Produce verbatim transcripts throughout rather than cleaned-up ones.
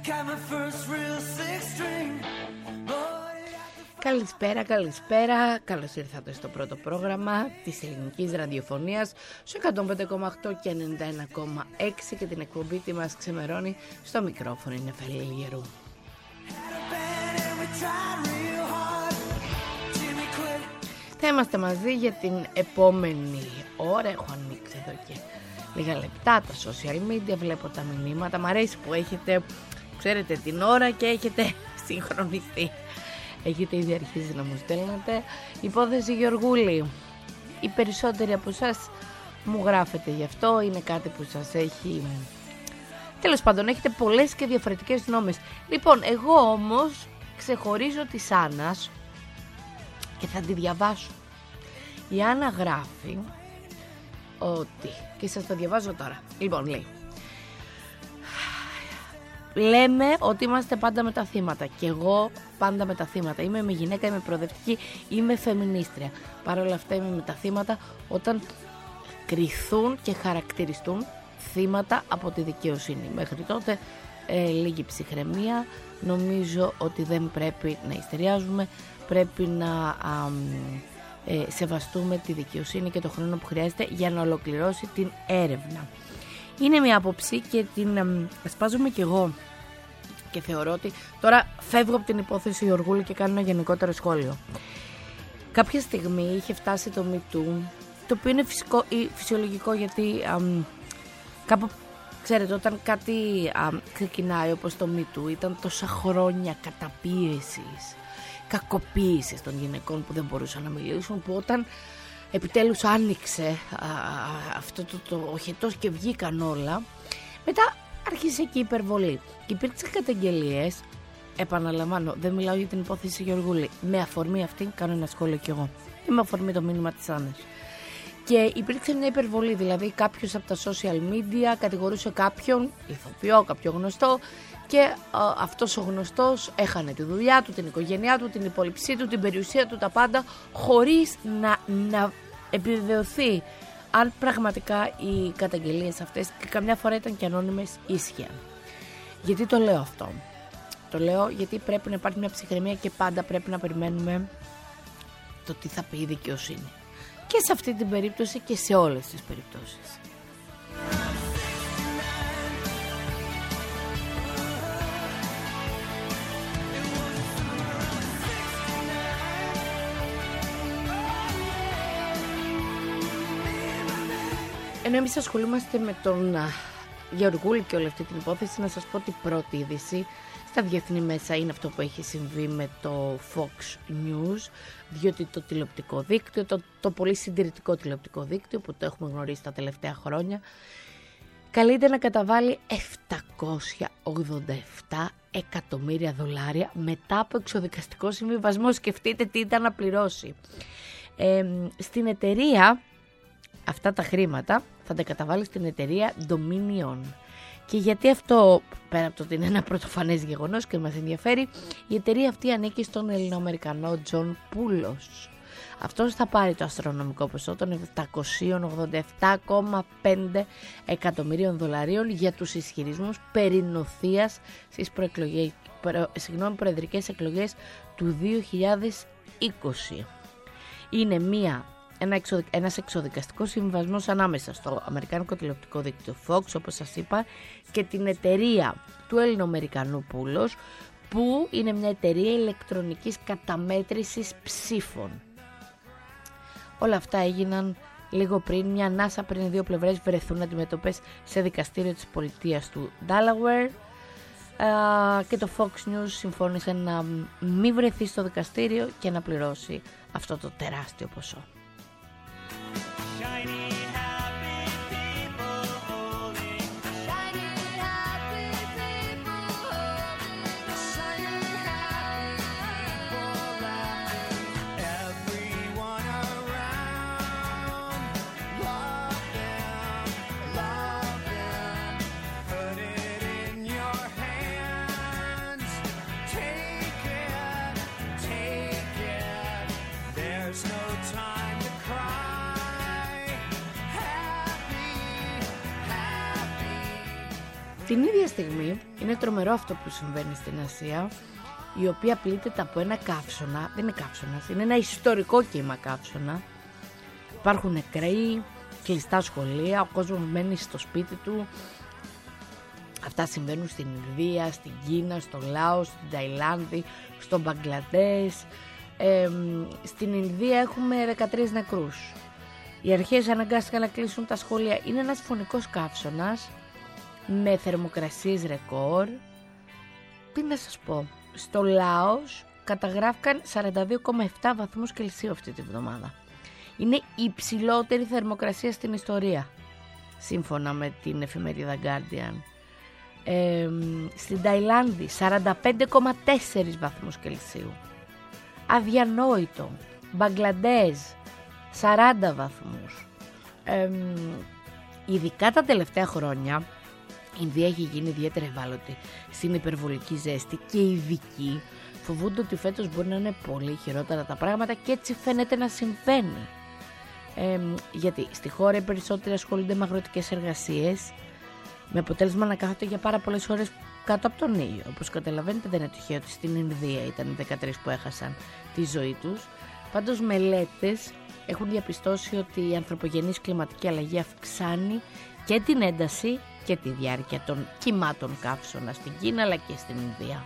Καλησπέρα, καλησπέρα. Καλώς ήρθατε στο πρώτο πρόγραμμα της ελληνικής ραδιοφωνίας στο εκατόν πέντε κόμμα οκτώ και ενενήντα ένα κόμμα έξι και την εκπομπή τι μας ξεμερώνει. Στο μικρόφωνο είναι Φελή Γερού. Θα είμαστε μαζί για την επόμενη ώρα. Έχω ανοίξει εδώ και λίγα λεπτά τα social media, βλέπω τα μηνύματα. Μ' αρέσει που έχετε, ξέρετε την ώρα και έχετε συγχρονιστεί. Έχετε ήδη αρχίσει να μου στέλνετε. Υπόθεση Γεωργούλη. Οι περισσότεροι από εσάς μου γράφετε γι' αυτό. Είναι κάτι που σας έχει... Τέλος πάντων, έχετε πολλές και διαφορετικές γνώμες. Λοιπόν, εγώ όμως ξεχωρίζω τη Άννας και θα τη διαβάσω. Η Άννα γράφει ότι... Και σας το διαβάζω τώρα. Λοιπόν, λέει... Λέμε ότι είμαστε πάντα με τα θύματα. Και εγώ πάντα με τα θύματα. Είμαι με γυναίκα, είμαι προοδευτική, είμαι φεμινίστρια. Παρ' όλα αυτά είμαι με τα θύματα όταν κριθούν και χαρακτηριστούν θύματα από τη δικαιοσύνη. Μέχρι τότε ε, λίγη ψυχραιμία. Νομίζω ότι δεν πρέπει να ιστεριάζουμε. Πρέπει να α, ε, σεβαστούμε τη δικαιοσύνη και το χρόνο που χρειάζεται για να ολοκληρώσει την έρευνα. Είναι μια άποψη και την ε, σπάζομαι κι εγώ και θεωρώ ότι τώρα φεύγω από την υπόθεση Γεωργούλη και κάνω ένα γενικότερο σχόλιο. Κάποια στιγμή είχε φτάσει το Me Too, το οποίο είναι φυσικό ή φυσιολογικό γιατί α, κάπου, ξέρετε, όταν κάτι α, ξεκινάει όπως το Me Too ήταν τόσα χρόνια καταπίεσης, κακοποίησης των γυναικών που δεν μπορούσαν να μιλήσουν, που όταν επιτέλους άνοιξε α, αυτό το, το οχετός και βγήκαν όλα, μετά άρχισε και η υπερβολή. Υπήρξαν καταγγελίες, επαναλαμβάνω, δεν μιλάω για την υπόθεση Γεωργούλη, με αφορμή αυτή κάνω ένα σχόλιο κι εγώ, και με αφορμή το μήνυμα της Άννας. Και υπήρξε μια υπερβολή, δηλαδή κάποιος από τα social media κατηγορούσε κάποιον, ηθοποιό, κάποιο γνωστό, και α, αυτός ο γνωστός έχανε τη δουλειά του, την οικογένειά του, την υπόλοιψή του, την περιουσία του, τα πάντα, χωρίς να, να επιβεβαιωθεί αν πραγματικά οι καταγγελίες αυτές, και καμιά φορά ήταν και ανώνυμες, ίσχυαν. Γιατί το λέω αυτό? Το λέω γιατί πρέπει να υπάρχει μια ψυχραιμία και πάντα πρέπει να περιμένουμε το τι θα πει η δικαιοσύνη. Και σε αυτή την περίπτωση και σε όλες τις περιπτώσεις. Ενώ εμείς ασχολούμαστε με τον Γεωργούλη και όλη αυτή την υπόθεση, να σας πω την πρώτη είδηση στα διεθνή μέσα είναι αυτό που έχει συμβεί με το Fox News, διότι το τηλεοπτικό δίκτυο, το, το πολύ συντηρητικό τηλεοπτικό δίκτυο που το έχουμε γνωρίσει τα τελευταία χρόνια, καλείται να καταβάλει επτακόσια ογδόντα επτά εκατομμύρια δολάρια μετά από εξοδικαστικό συμβιβασμό. Σκεφτείτε τι ήταν να πληρώσει. Ε, στην εταιρεία αυτά τα χρήματα θα τα καταβάλει στην εταιρεία Dominion. Και γιατί αυτό, πέρα από το ότι είναι ένα πρωτοφανές γεγονός και μας ενδιαφέρει, η εταιρεία αυτή ανήκει στον Ελληνοαμερικανό Τζον Πούλος. Αυτός θα πάρει το αστρονομικό ποσό των επτακόσια ογδόντα επτά κόμμα πέντε εκατομμυρίων δολαρίων για τους ισχυρισμούς περί νοθείας στις προεκλογές, προ, συγγνώμη, προεδρικές εκλογές του δύο χιλιάδες είκοσι. Είναι μία Ένα εξοδικ... ένας εξοδικαστικός συμβιβασμός ανάμεσα στο αμερικάνικο τηλεοπτικό δίκτυο Fox, όπως σας είπα, και την εταιρεία του Ελληνοαμερικανού Πούλος, που είναι μια εταιρεία ηλεκτρονικής καταμέτρησης ψήφων. Όλα αυτά έγιναν λίγο πριν, μια ανάσα πριν οι δύο πλευρές βρεθούν αντιμετωπές σε δικαστήριο της πολιτείας του Delaware, και το Fox News συμφώνησε να μην βρεθεί στο δικαστήριο και να πληρώσει αυτό το τεράστιο ποσό. There's no time Την ίδια στιγμή είναι τρομερό αυτό που συμβαίνει στην Ασία, η οποία πλήττεται από ένα καύσωνα. Δεν είναι καύσωνας, είναι ένα ιστορικό κύμα καύσωνα. Υπάρχουν νεκροί, κλειστά σχολεία, ο κόσμος μένει στο σπίτι του. Αυτά συμβαίνουν στην Ινδία, στην Κίνα, στο Λάος, στην Ταϊλάνδη, στο Μπαγκλαντές. Ε, στην Ινδία έχουμε δεκατρείς νεκρούς. Οι αρχές αναγκάστηκαν να κλείσουν τα σχολεία. Είναι ένας φωνικός καύσωνας με θερμοκρασίες ρεκόρ. Τι να σας πω, στο Λάος καταγράφηκαν σαράντα δύο κόμμα επτά βαθμούς Κελσίου αυτή τη βδομάδα. Είναι η υψηλότερη θερμοκρασία στην ιστορία, σύμφωνα με την εφημερίδα Guardian. Ε, στην Ταϊλάνδη σαράντα πέντε κόμμα τέσσερα βαθμούς Κελσίου. Αδιανόητο. Μπαγκλαντές σαράντα βαθμούς. Ε, ειδικά τα τελευταία χρόνια η Ινδία έχει γίνει ιδιαίτερα ευάλωτη στην υπερβολική ζέστη και οι ειδικοί φοβούνται ότι φέτος μπορεί να είναι πολύ χειρότερα τα πράγματα και έτσι φαίνεται να συμβαίνει. Ε, γιατί στη χώρα οι περισσότεροι ασχολούνται με αγροτικές εργασίες, με αποτέλεσμα να κάθονται για πάρα πολλές ώρες κάτω από τον ήλιο. Όπως καταλαβαίνετε, δεν είναι τυχαίο ότι στην Ινδία ήταν οι δεκατρείς που έχασαν τη ζωή τους. Πάντως μελέτες έχουν διαπιστώσει ότι η ανθρωπογενής κλιματική αλλαγή αυξάνει και την ένταση και τη διάρκεια των κυμάτων καύσωνα στην Κίνα αλλά και στην Ινδία.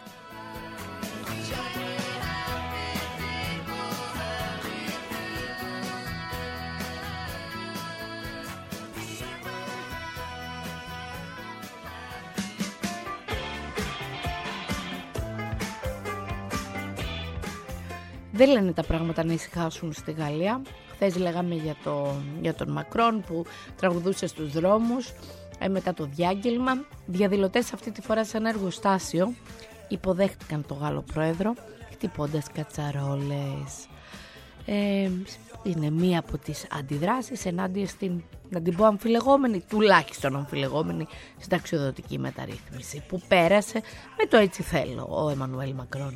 Δεν λένε τα πράγματα να ησυχάσουν στη Γαλλία. Χθες λέγαμε για, το, για τον Μακρόν που τραγουδούσε στους δρόμους ε, μετά το διάγγελμα. Διαδηλωτές αυτή τη φορά σε ένα εργοστάσιο υποδέχτηκαν τον Γάλλο πρόεδρο χτυπώντας κατσαρόλες. Ε, είναι μία από τις αντιδράσεις ενάντια στην, να την πω αμφιλεγόμενη, τουλάχιστον αμφιλεγόμενη συνταξιοδοτική μεταρρύθμιση που πέρασε με το έτσι θέλω ο Εμμανουέλ Μακρόν.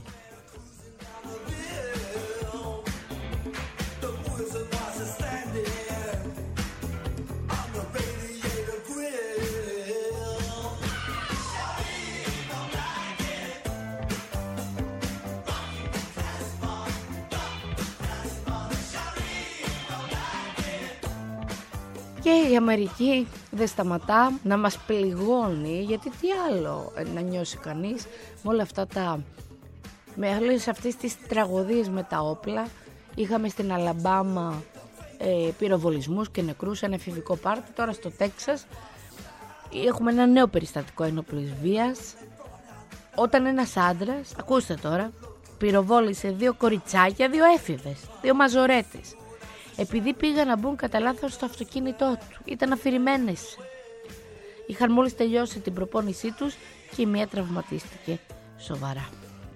Και η Αμερική δεν σταματά να μας πληγώνει, γιατί τι άλλο να νιώσει κανείς με όλα αυτά τα, με όλες αυτές τις τραγωδίες με τα όπλα. Είχαμε στην Αλαμπάμα ε, πυροβολισμούς και νεκρούς, ένα εφηβικό πάρτι. Τώρα στο Τέξας έχουμε ένα νέο περιστατικό ένοπλης βίας, όταν ένας άντρας, ακούστε τώρα, πυροβόλησε δύο κοριτσάκια, δύο έφηβες, δύο μαζορέτες, επειδή πήγαν να μπουν κατά λάθος στο αυτοκίνητό του. Ήταν αφηρημένες. Είχαν μόλις τελειώσει την προπόνησή τους και η μία τραυματίστηκε σοβαρά.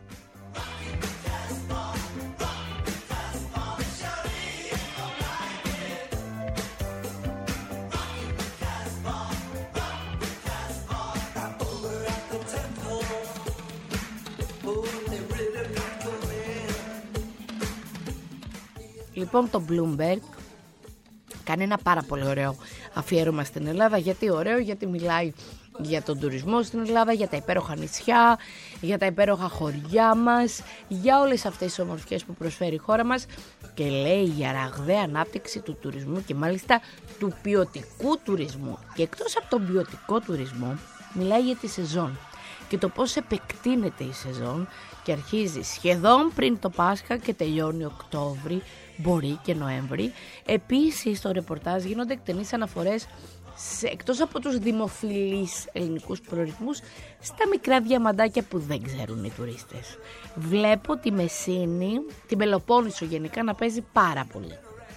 Λοιπόν, το Bloomberg κάνει ένα πάρα πολύ ωραίο αφιέρωμα στην Ελλάδα. Γιατί ωραίο? Γιατί μιλάει για τον τουρισμό στην Ελλάδα, για τα υπέροχα νησιά, για τα υπέροχα χωριά μας, για όλες αυτές τις ομορφιές που προσφέρει η χώρα μας και λέει για ραγδαία ανάπτυξη του τουρισμού και μάλιστα του ποιοτικού τουρισμού. Και εκτός από τον ποιοτικό τουρισμό μιλάει για τη σεζόν και το πώς επεκτείνεται η σεζόν και αρχίζει σχεδόν πριν το Πάσχα και τελειώνει Οκτώβρη, μπορεί και Νοέμβρη. Επίσης στο ρεπορτάζ γίνονται εκτενείς αναφορές σε, εκτός από τους δημοφιλείς ελληνικούς προορισμούς, στα μικρά διαμαντάκια που δεν ξέρουν οι τουρίστες. Βλέπω τη Μεσίνη, την Πελοπόννησο γενικά να παίζει πάρα πολύ.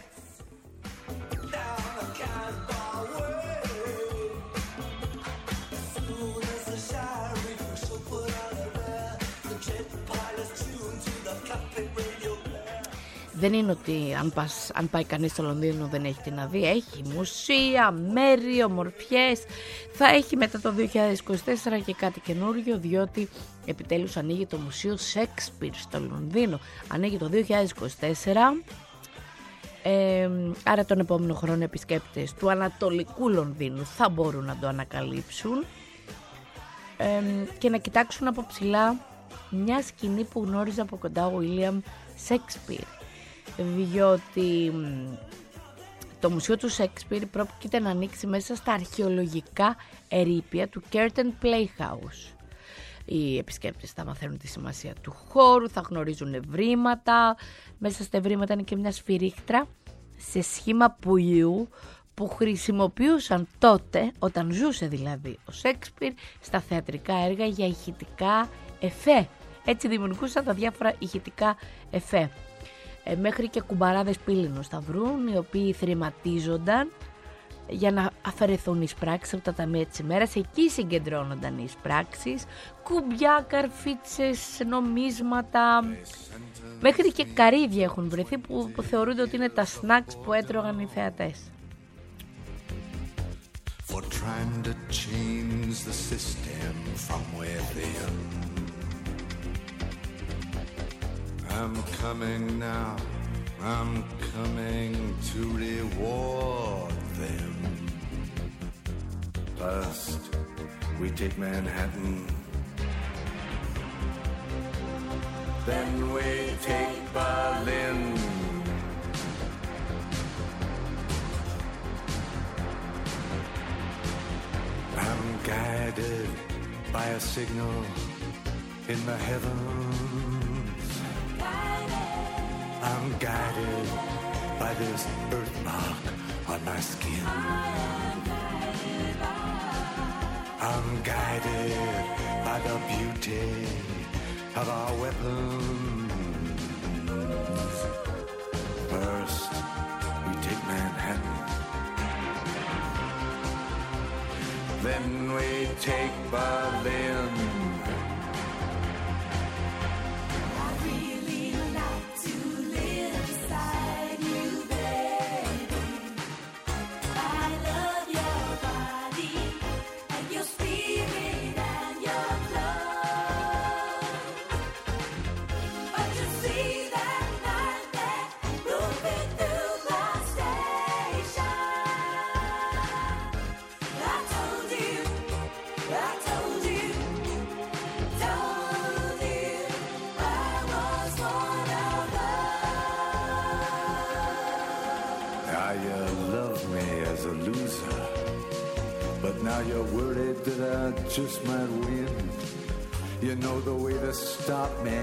Δεν είναι ότι αν, πας, αν πάει κανείς στο Λονδίνο δεν έχει τι να δει. Έχει μουσεία, μέρη, ομορφιές. Θα έχει μετά το δύο χιλιάδες είκοσι τέσσερα και κάτι καινούργιο, διότι επιτέλους ανοίγει το Μουσείο Σέξπιρ στο Λονδίνο. Ανοίγει το δύο χιλιάδες είκοσι τέσσερα. Ε, άρα τον επόμενο χρόνο επισκέπτες του Ανατολικού Λονδίνου θα μπορούν να το ανακαλύψουν. ε, και να κοιτάξουν από ψηλά μια σκηνή που γνώριζε από κοντά ο William Shakespeare, διότι το μουσείο του Shakespeare πρόκειται να ανοίξει μέσα στα αρχαιολογικά ερείπια του Curtain Playhouse. Οι επισκέπτες θα μαθαίνουν τη σημασία του χώρου, θα γνωρίζουν ευρήματα. Μέσα στα ευρήματα είναι και μια σφυρίχτρα σε σχήμα πουλιού που χρησιμοποιούσαν τότε, όταν ζούσε δηλαδή ο Σέξπιρ, στα θεατρικά έργα για ηχητικά εφέ. Έτσι δημιουργούσαν τα διάφορα ηχητικά εφέ. Ε, μέχρι και κουμπαράδες πύληνους θα βρουν, οι οποίοι θρηματίζονταν για να αφαιρεθούν οι πράξεις από τα ταμεία της ημέρας. Εκεί συγκεντρώνονταν οι πράξεις, κουμπιά, καρφίτσες, νομίσματα, μέχρι και καρύδια έχουν βρεθεί που, που θεωρούνται ότι είναι τα snacks που έτρωγαν οι θεατές. For trying to change the system from within. I'm coming now, I'm coming to reward them. First, we take Manhattan. Then we take Berlin. I'm guided by a signal in the heavens. I'm guided by this birthmark on my skin. I'm guided by the beauty of our weapons. First, we take Manhattan. Then we take Berlin. I really like to live beside you, baby. I love your body and your spirit and your love. But you see that night that moving through the station, I told you, I told you, told you I was one of us. Now you love me as a loser, but now you're worried that I just might win. You know the way to stop me,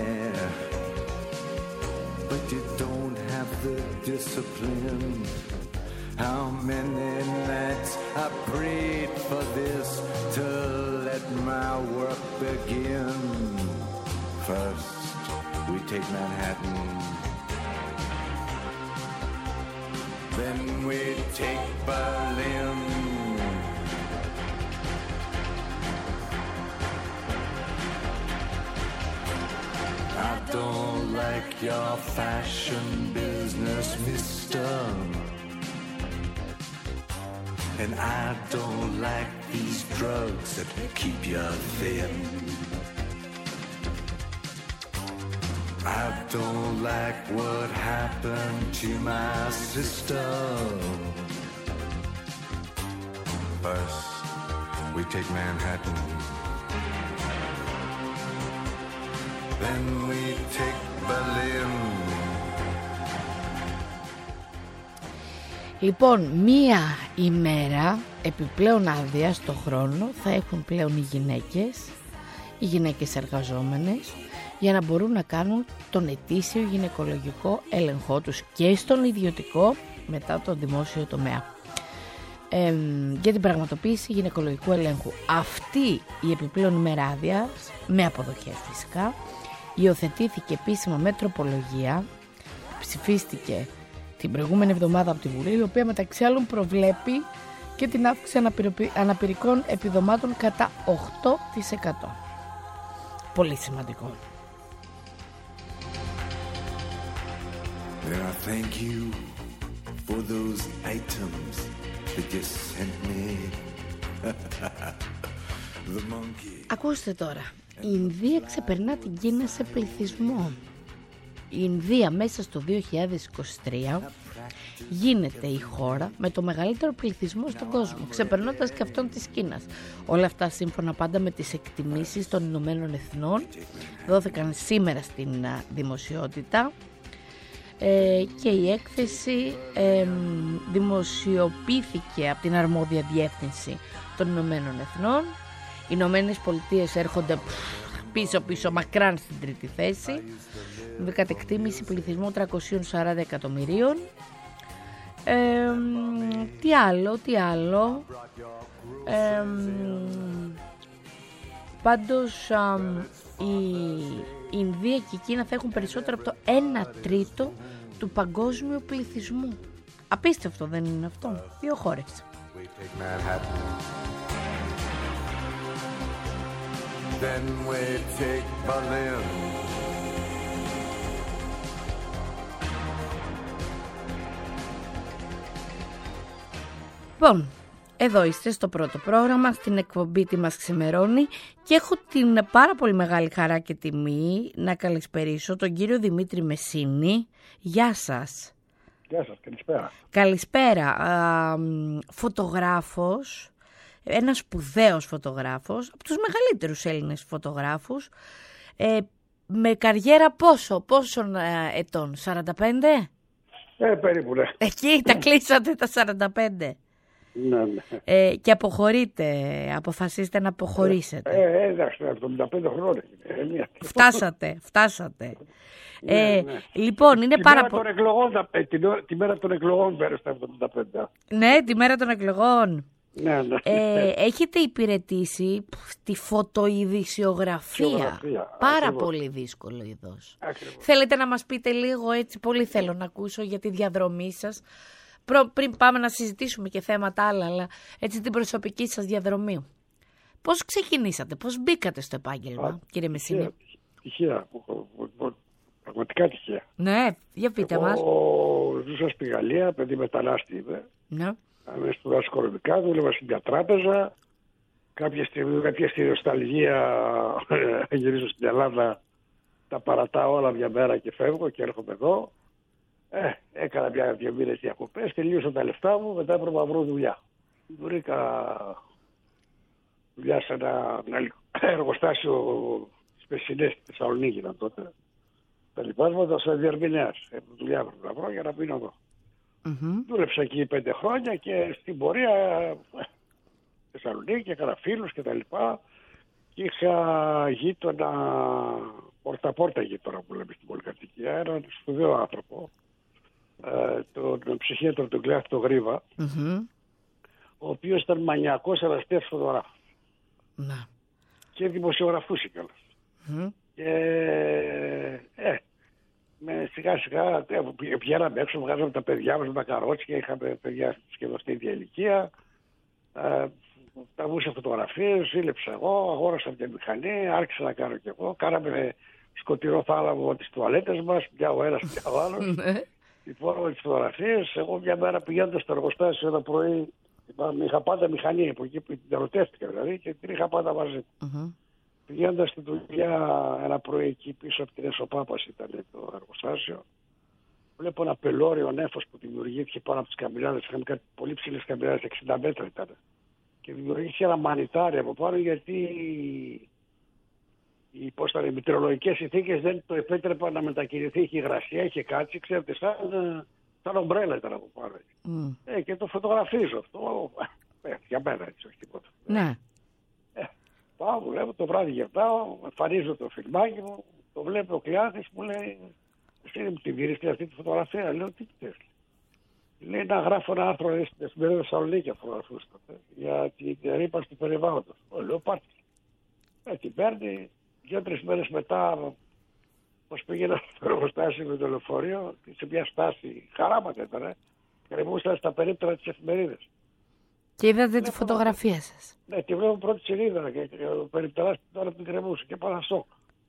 but you don't have the discipline. How many nights I prayed for this to let my work begin. First, we take Manhattan. Then we take Berlin. I don't like your fashion business, mister. And I don't like these drugs that keep you thin. I don't like what happened to my sister. First, we take Manhattan. Then we take Berlin. Λοιπόν, μία ημέρα επιπλέον άδεια στο χρόνο θα έχουν πλέον οι γυναίκες, οι γυναίκες εργαζόμενες, για να μπορούν να κάνουν τον ετήσιο γυναικολογικό έλεγχό τους και στον ιδιωτικό μετά τον δημόσιο τομέα. Ε, για την πραγματοποίηση γυναικολογικού ελέγχου. Αυτή η επιπλέον ημέρα άδειας, με αποδοχές φυσικά, υιοθετήθηκε επίσημα με τροπολογία, ψηφίστηκε την προηγούμενη εβδομάδα από τη Βουλή, η οποία μεταξύ άλλων προβλέπει και την αύξηση αναπηρικών επιδομάτων κατά οκτώ τοις εκατό. Πολύ σημαντικό. And I thank you for those items that you sent me. The monkey. Ακούστε τώρα. Η Ινδία ξεπερνά την Κίνα σε πληθυσμό. η Ινδία μέσα στο δύο χιλιάδες είκοσι τρία γίνεται η χώρα με το μεγαλύτερο πληθυσμό στον κόσμο, ξεπερνώντας και αυτόν της Κίνας. Όλα αυτά σύμφωνα πάντα με τις εκτιμήσεις των Ηνωμένων Εθνών, δόθηκαν σήμερα στην δημοσιότητα ε, και η έκθεση ε, δημοσιοποιήθηκε από την αρμόδια διεύθυνση των Ηνωμένων Εθνών. Οι Ηνωμένες Πολιτείες έρχονται πίσω-πίσω μακράν στην τρίτη θέση, με κατεκτήμηση πληθυσμού τριακόσια σαράντα εκατομμυρίων. Ε, τι άλλο, τι άλλο. Ε, πάντως α, η Ινδία και η Κίνα θα έχουν περισσότερο από το ένα τρίτο του παγκόσμιου πληθυσμού. Απίστευτο, δεν είναι αυτό? Δύο χώρες. Then we take Berlin. Λοιπόν, εδώ είστε στο πρώτο πρόγραμμα, στην εκπομπή «Τι μας ξημερώνει» και έχω την πάρα πολύ μεγάλη χαρά και τιμή να καλησπερίσω τον κύριο Δημήτρη Μεσίνη. Γεια σας. Γεια σας, καλησπέρα. Καλησπέρα. Α, φωτογράφος, ένας σπουδαίος φωτογράφος, από τους μεγαλύτερους Έλληνες φωτογράφους, ε, με καριέρα πόσο, πόσων ε, ετών, σαράντα πέντε? Ε, περίπου, ναι. Εκεί τα κλείσατε τα σαράντα πέντε. Ναι, ναι. Ε, και αποχωρείτε, αποφασίστε να αποχωρήσετε. Ε, εντάξει, εβδομήντα πέντε χρόνια. Ε, φτάσατε, φτάσατε. Ναι, ε, ναι. Λοιπόν, είναι τη πάρα πολύ... Τη, τη μέρα των εκλογών πέρασε τα εβδομήντα πέντε. Ναι, τη μέρα των εκλογών. Ναι, ναι. Ε, έχετε υπηρετήσει τη φωτοειδησιογραφία. Πάρα ακριβώς. Πολύ δύσκολο είδος. Θέλετε να μας πείτε λίγο, έτσι, πολύ θέλω να ακούσω για τη διαδρομή σας. Πριν πάμε να συζητήσουμε και θέματα άλλα, αλλά έτσι την προσωπική σας διαδρομή. Πώς ξεκινήσατε, πώς μπήκατε στο επάγγελμα, Α, κύριε Μεσίνη? Τυχαία, πραγματικά τυχαία. Ναι, για πείτε Εγώ μας. Εγώ ζούσα στη Γαλλία, παιδί μετανάστη είμαι. Ναι. Με σπουδάσω οικονομικά, δούλευα στην μια τράπεζα. Κάποια στιγμή, κάποια στη νοσταλγία, γυρίζω στην Ελλάδα, τα παρατάω όλα μια μέρα και φεύγω και έρχομαι εδώ. Ε, έκανα μια δύο μήνες διακοπές, τελείωσα τα λεφτά μου, μετά έπρεπε να βρω δουλειά. Βρήκα δουλειά σε ένα εργοστάσιο στις Πεσσινές στη Θεσσαλονίκη ήταν τότε. Τα λοιπάσματα σαν διερμηνέας. Έπρεπε δουλειά έπρεπε να βρω για να μείνω εδώ. Mm-hmm. Δούλεψα εκεί πέντε χρόνια και στην πορεία Θεσσαλονίκη έκανα φίλους και τα λοιπά. Και είχα γείτονα, πόρτα-πόρτα γείτονα που λέμε στην πολυκατοικία, έναν σπουδαίο άνθρωπο, ε, τον ψυχίατρο του Κλέαθ το Γρίβα, mm-hmm. ο οποίος ήταν μανιακός εραστέας φωτογράφος. Mm-hmm. Και δημοσιογραφούσε κιόλας. Mm-hmm. Και ε, με σιγά σιγά πηγαίναμε έξω, βγάζαμε τα παιδιά μας με τα καρότσια, είχαμε παιδιά σχεδόν στην ίδια ηλικία. Ε, τα βούσα φωτογραφίες, ζήλεψα εγώ, αγόρασα μια μηχανή, άρχισα να κάνω κι εγώ. Κάναμε σκοτεινό θάλαμο τις τουαλέτες μας, μια ο ένας, μια ο άλλος. Λοιπόν, με τις φωτογραφίες, εγώ μια μέρα πηγαίνοντας στο εργοστάσιο ένα πρωί, είχα πάντα μηχανή από εκεί που την ερωτεύτηκα δηλαδή και την είχα πάντα μαζί. Mm-hmm. Πηγαίνοντας στη δουλειά ένα πρωί εκεί πίσω από την Εσωπάπας ήταν το εργοστάσιο, βλέπω ένα πελώριο νέφος που δημιουργήθηκε πάνω από τις καμπυλάδες. Είχαμε κάτι πολύ ψηλές καμπυλάδες, εξήντα μέτρα ήταν. Και δημιουργήθηκε ένα μανιτάρι από πάνω γιατί οι, πώς ήταν, οι μετεωρολογικές συνθήκες δεν το επέτρεπαν να μετακινηθεί. Είχε υγρασία, είχε κάτσει, ξέρετε, σαν, σαν ομπρέλα ήταν από πάνω. Mm. Ε, και το φωτογραφίζω αυτό. Ε, για μένα έτσι, όχι τίποτα. Ναι. Ε, πάω, βλέπω το βράδυ γερτάω, εμφανίζω το φιλμάκι μου, το βλέπει ο Κλεάθης, μου λέει, εσύ μου τη βρίσκει αυτή τη φωτογραφία. Λέω, τι θες? Λέει να γράφω ένα άρθρο στην εφημερίδα Θεσσαλονίκη αφρογραφούστατε για την ρήπανση του περιβάλλοντος. Λέω πάρτε. Ε, την παίρνει δύο-τρεις μέρες μετά, πως πήγαινα στο εργοστάσιο με το λεωφορείο, σε μια στάση χαράματα ήταν, ε, κρεμούσαν στα περίπτωρα της εφημερίδας. Και είδατε τη φωτογραφία σας? Ναι, τη βλέπω πρώτη σελίδα και ο περιπτεράς τώρα την κρεμούσε και πάω σοκ.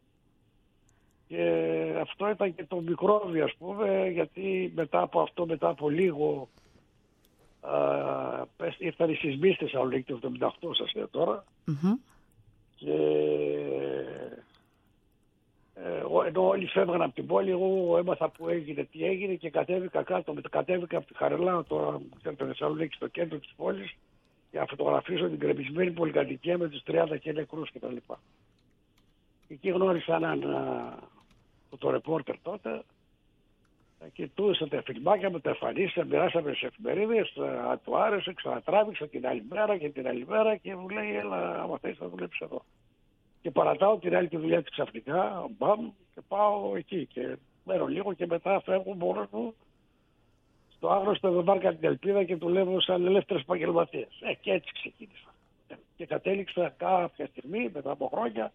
Και αυτό ήταν και το μικρόβιο, ας πούμε, γιατί μετά από αυτό, μετά από λίγο, α, ήρθαν οι σεισμοί στη Θεσσαλονίκη το εβδομήντα οκτώ, σας λέω τώρα. Mm-hmm. Και ε, ενώ, ενώ όλοι φεύγαν από την πόλη, εγώ έμαθα που έγινε, τι έγινε και κατέβηκα κάτω. Κατέβηκα από τη Χαρελάου, τώρα ξέρετε, Θεσσαλονίκη, στο κέντρο της πόλης, για να φωτογραφίσω την κρεμισμένη πολυκατοικία με τους τριάντα και νεκρούς κτλ. Εκεί γνώρισα έναν φωτορεπόρτερ τότε και του έδωσα τα φιλμάκια μου, τα εμφανίστηκα, μοιράσαμε σε εφημερίδες, του άρεσε, ξανατράβηξα την άλλη μέρα και την άλλη μέρα και μου λέει, έλα, άμα θες θα δουλέψεις εδώ. Και παρατάω την άλλη τη δουλειά της ξαφνικά, μπαμ, και πάω εκεί και μένω λίγο και μετά φεύγω μόνος μου στο άγνωστο Ευρωβάρκα την Ελπίδα και δουλεύω σαν ελεύθερος επαγγελματίας. Ε, και έτσι ξεκίνησα. Και κατέληξα κάποια στιγμή, μετά από χρόνια,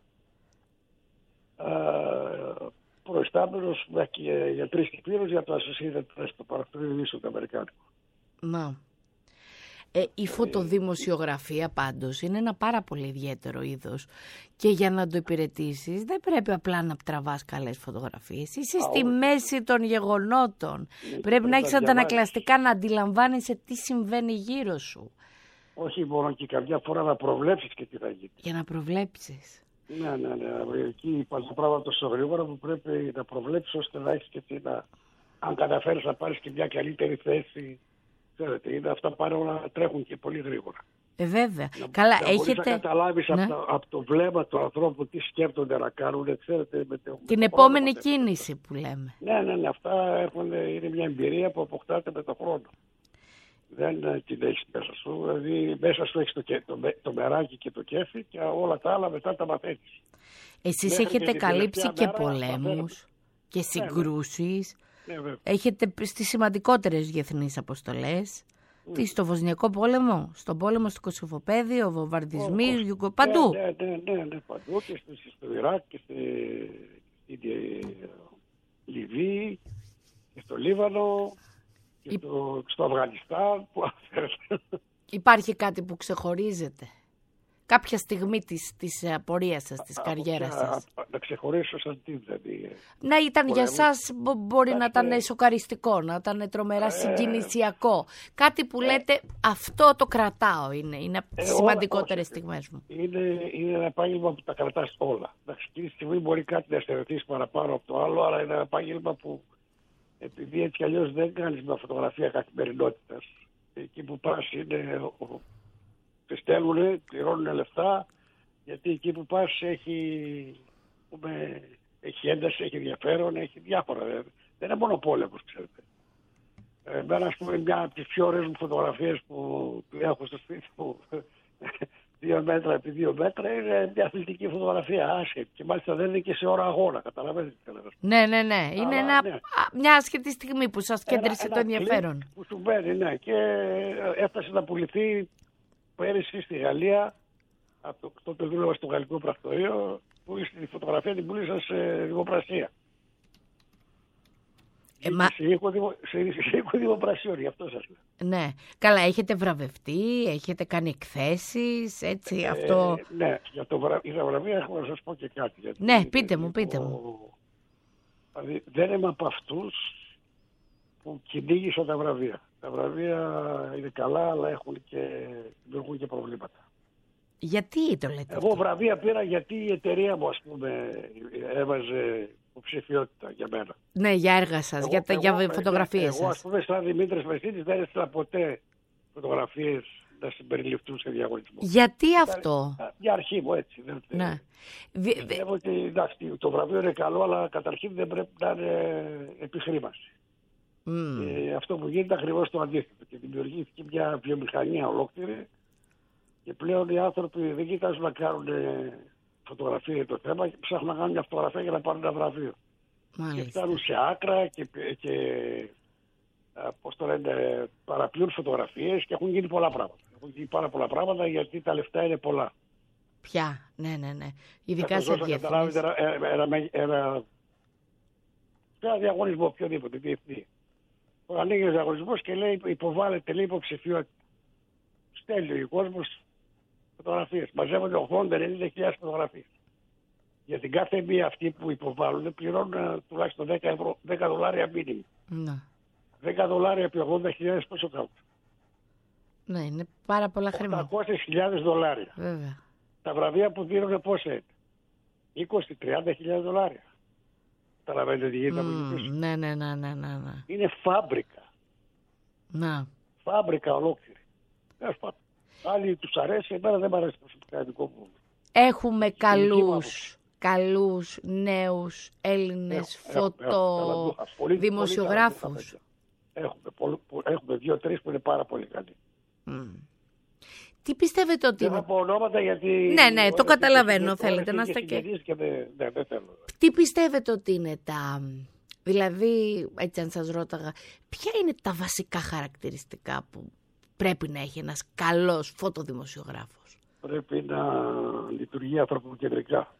ε, προϊστάμενος για τρεις κυπήρους για το Associated Press, το παρακτήριο ειδήσεων του Αμερικάνικου. Να. Ε, η φωτοδημοσιογραφία πάντως είναι ένα πάρα πολύ ιδιαίτερο είδος και για να το υπηρετήσεις δεν πρέπει απλά να τραβάς καλές φωτογραφίες. Είσαι Α, στη όχι. μέση των γεγονότων. Ε, πρέπει να έχεις αντανακλαστικά να αντιλαμβάνεσαι τι συμβαίνει γύρω σου. Όχι μόνο και καμιά φορά να προβλέψεις και τι θα γίνει. Για να προβλέψεις. Ναι, ναι, ναι. Εκεί υπάρχουν πράγματα τόσο γρήγορα που πρέπει να προβλέψεις ώστε να έχεις και τι να... Αν καταφέρεις να πάρεις και μια καλύτερη θέση. Ξέρετε, είναι αυτά πάνε όλα τρέχουν και πολύ γρήγορα. Ε, βέβαια. Να, Καλά, να έχετε... να καταλάβεις ναι. από, από το βλέμμα του ανθρώπου τι σκέφτονται να κάνουν, ξέρετε. Με το, την με επόμενη χρόνο, κίνηση που λέμε. Ναι, ναι, ναι. Αυτά έχουν, είναι μια εμπειρία που αποκτάτε με τον χρόνο. Δεν την έχεις μέσα σου. Δηλαδή μέσα σου έχεις το, το, το, το μεράκι και το κέφι και όλα τα άλλα μετά τα μαθαίνεις. Εσείς Μέχρι έχετε καλύψει και πολέμους και συγκρούσεις. Ναι, ναι, έχετε στις σημαντικότερες διεθνείς αποστολές. Mm. Τι, στο Βοσνιακό πόλεμο, στον πόλεμο στο Κωσυφοπαίδιο, βομβαρδισμοί, oh, παντού. Ναι, ναι, ναι, ναι, παντού και στο Ιράκ και στη, στη Λιβύη και στο Λίβανο και Υ... στο, στο Αφγανιστάν. Που... Υπάρχει κάτι που ξεχωρίζεται? Κάποια στιγμή της, της πορείας σας, της καριέρας σας. Να ξεχωρίσω σαν τι δηλαδή. Να ήταν για σας, μπορεί Άχι, να ήταν σοκαριστικό, να ήταν τρομερά ε, συγκινησιακό. Κάτι που ε, λέτε, αυτό το κρατάω, είναι, είναι από τις ε, σημαντικότερες στιγμές μου. Είναι, είναι ένα επάγγελμα που τα κρατάς όλα. Εκείνη τη στιγμή μπορεί κάτι να στερεωθείς παραπάνω από το άλλο, αλλά είναι ένα επάγγελμα που επειδή έτσι κι αλλιώς δεν κάνεις με φωτογραφία καθημερινότητας. Εκεί που πας είναι... Τη στέλνουνε, πληρώνουν λεφτά, γιατί εκεί που πας έχει, πούμε, έχει ένταση, έχει ενδιαφέρον, έχει διάφορα. Δεν είναι μόνο πόλεμος, ξέρετε. Εμένα, ας πούμε, μια από τις πιο ωραίες μου φωτογραφίες που έχω στο σπίτι μου, δύο μέτρα επί δύο μέτρα, είναι μια αθλητική φωτογραφία, άσχετη. Και μάλιστα δεν είναι και σε ώρα αγώνα, καταλαβαίνετε. Ναι, ναι, ναι. Είναι ένα, ναι. μια άσχετη στιγμή που σας κέντρισε ένα, το ένα ενδιαφέρον. Που σου μπαίνει, ναι. Και έφτασε να πουληθεί πέρυσι στη Γαλλία, από το, τότε δούλευα στο γαλλικό πρακτορείο, που τη φωτογραφία την πούλησα σε δημοπρασία. Ε, μα... Σε οίκο δημο... δημοπρασιών, γι' αυτό σας λέω. Ναι. Καλά, έχετε βραβευτεί, έχετε κάνει εκθέσεις, έτσι, ε, αυτό... Ναι, για, το βρα... για τα βραβεία έχω να σας πω και κάτι. Γιατί ναι, πείτε μου, πείτε μου. Δηλαδή, δεν είμαι από αυτούς που κυνήγησαν τα βραβεία. Τα βραβεία είναι καλά, αλλά έχουν και, δημιουργούν και προβλήματα. Γιατί το λέτε? Εγώ βραβεία πήρα γιατί η εταιρεία μου, ας πούμε, έβαζε υποψηφιότητα για μένα. Ναι, για έργα σας, εγώ, για, εγώ, για εγώ, φωτογραφίες σας. Εγώ, ας πούμε, σαν Δημήτρης Μεσίτης δεν έστειλα ποτέ φωτογραφίες να συμπεριληφθούν σε διαγωνισμό. Γιατί αυτό? Για αρχή μου, έτσι. Ναι. Πιστεύω ότι εντάξει, το βραβείο είναι καλό, αλλά καταρχήν δεν πρέπει να είναι επιχρήμαση. Mm. Και αυτό που γίνεται ακριβώς το αντίθετο. Και δημιουργήθηκε μια βιομηχανία ολόκληρη και πλέον οι άνθρωποι δεν κοιτάζουν να κάνουν φωτογραφία για το θέμα και ψάχνουν να κάνουν μια φωτογραφία για να πάρουν ένα βραβείο. Μάλιστα. Και φτάνουν σε άκρα και, και πώς το λένε, παραποιούν φωτογραφίες και έχουν γίνει πολλά πράγματα. Έχουν γίνει πάρα πολλά πράγματα γιατί τα λεφτά είναι πολλά. Ποια, ναι, ναι, ναι. Ειδικά σε διεθνείς. Ένα, ένα, ένα, ένα διαγωνισμό, οποιοδήποτε, διεθνή. Ανοίγει ο διαγωνισμός και λέει υποβάλλεται, λέει, υποψηφιότητα. Στέλνει ο κόσμος φωτογραφίες. Μαζεύονται ογδόντα με ενενήντα χιλιάδες φωτογραφίες. Για την κάθε μία αυτή που υποβάλλουν πληρώνουν τουλάχιστον δέκα, ευρώ, δέκα δολάρια μήνυμα. Ναι. δέκα δολάρια επί ογδόντα χιλιάδες πόσο κάνουν? Ναι, είναι πάρα πολλά χρήματα. οκτακόσιες χιλιάδες δολάρια. Βέβαια. Τα βραβεία που δίνουν πόσα είναι? είκοσι με τριάντα χιλιάδες δολάρια. Καταλαβαίνετε τι γίνεται. Mm, ναι, ναι, ναι, ναι, ναι, ναι. Είναι φάμπρικα. Να. Φάμπρικα ολόκληρη. Άλλοι τους αρέσει, εμένα δεν μ' αρέσει προσωπικά. Έχουμε καλούς, καλούς νέους Έλληνες φωτοδημοσιογράφους. Έχουμε, έχουμε δύο-τρεις που είναι πάρα πολύ καλοί. Mm. Τι πιστεύετε ότι... Δεν θα πω ονόματα γιατί... Ναι, ναι, το καταλαβαίνω, θέλετε να είστε και... και δεν, ναι, δεν θέλω. Τι πιστεύετε ότι είναι τα... Δηλαδή, έτσι αν σας ρώταγα, ποια είναι τα βασικά χαρακτηριστικά που πρέπει να έχει ένας καλός φωτοδημοσιογράφος? Πρέπει να λειτουργεί ανθρωποκεντρικά.